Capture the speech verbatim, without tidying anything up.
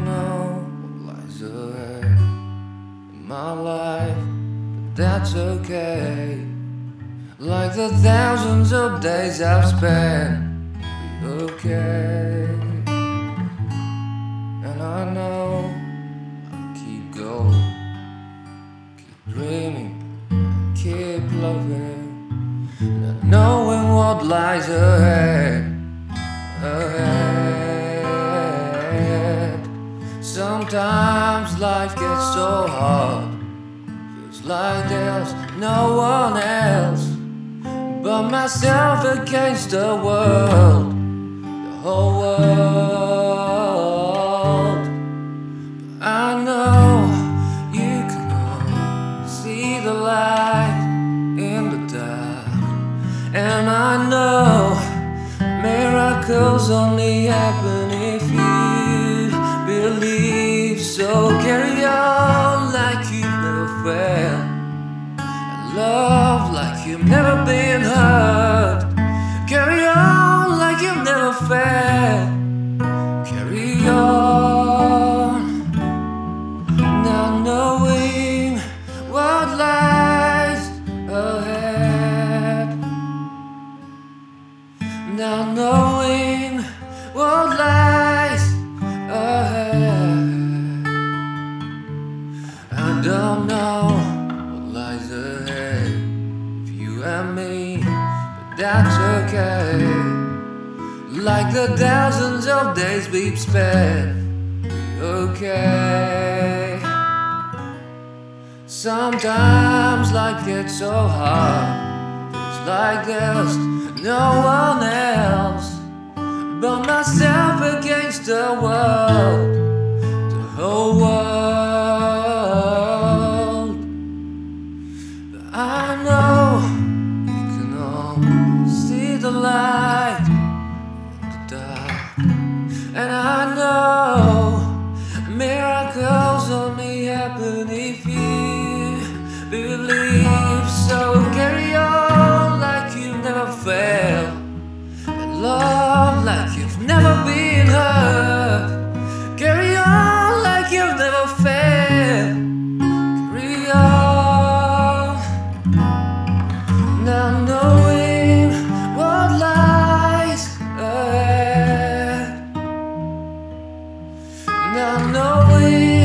know what lies ahead in my life, but that's okay. Like the thousands of days I've spent, be okay. And I know I'll keep going, keep dreaming, keep loving, not knowing what lies ahead. ahead. Sometimes life gets so hard, feels like there's no one else but myself against the world, the whole world. I know you can all see the light in the dark, and I know miracles only happen if you believe. So carry on like you've never failed, and love like you've never been hurt. Carry on like you've never failed. Carry on, now knowing what lies ahead. Now knowing what lies ahead. I don't know what lies ahead of you and me, but that's okay. Like the thousands of days we've spent, be okay. Sometimes life gets so hard, feels like there's no one else but myself against the world, the whole world. But I know you can all see the light in the dark, and I know miracles only happen if you believe. So carry on like you never fail, and love like you've never been hurt. Carry on like you've never failed. Carry on, now knowing what lies ahead. Now knowing